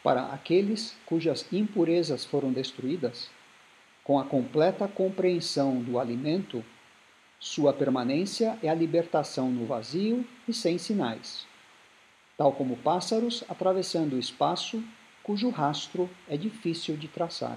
Para aqueles cujas impurezas foram destruídas, com a completa compreensão do alimento, sua permanência é a libertação no vazio e sem sinais, tal como pássaros atravessando o espaço, cujo rastro é difícil de traçar.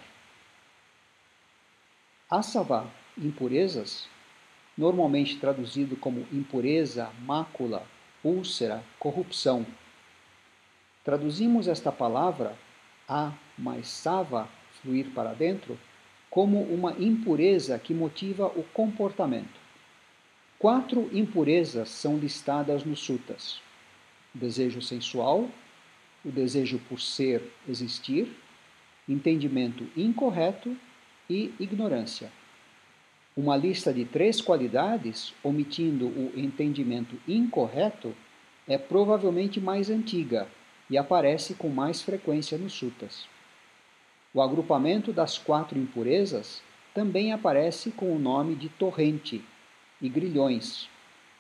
Asava, impurezas, normalmente traduzido como impureza, mácula, úlcera, corrupção. Traduzimos esta palavra, a mais sava, fluir para dentro, como uma impureza que motiva o comportamento. 4 impurezas são listadas nos suttas: o desejo sensual, o desejo por ser, existir, entendimento incorreto e ignorância. Uma lista de 3 qualidades, omitindo o entendimento incorreto, é provavelmente mais antiga e aparece com mais frequência nos suttas. O agrupamento das 4 impurezas também aparece com o nome de torrente e grilhões.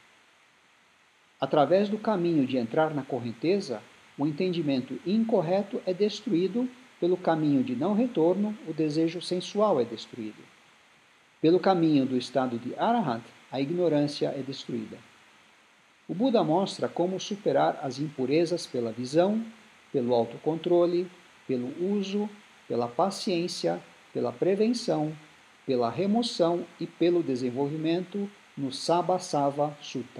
Através do caminho de entrar na correnteza, o entendimento incorreto é destruído, pelo caminho de não retorno, o desejo sensual é destruído. Pelo caminho do estado de Arahant, a ignorância é destruída. O Buda mostra como superar as impurezas pela visão, pelo autocontrole, pelo uso, pela paciência, pela prevenção, pela remoção e pelo desenvolvimento no Sabbasava Sutta.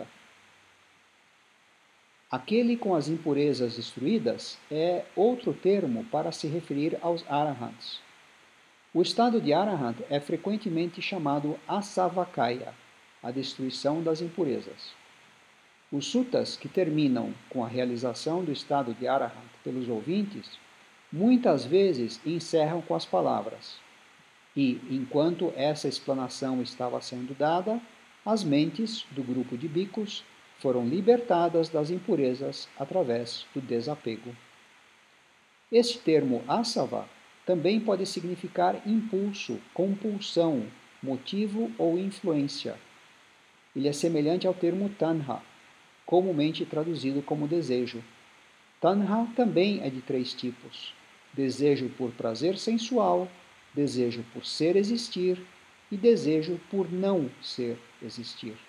Aquele com as impurezas destruídas é outro termo para se referir aos Arahants. O estado de Arahant é frequentemente chamado Asavakaya, a destruição das impurezas. Os suttas que terminam com a realização do estado de Arahant pelos ouvintes, muitas vezes encerram com as palavras: e, enquanto essa explanação estava sendo dada, as mentes do grupo de bhikkhus foram libertadas das impurezas através do desapego. Este termo asava também pode significar impulso, compulsão, motivo ou influência. Ele é semelhante ao termo tanha, comumente traduzido como desejo. Tanha também é de 3 tipos: desejo por prazer sensual, desejo por ser existir e desejo por não ser existir.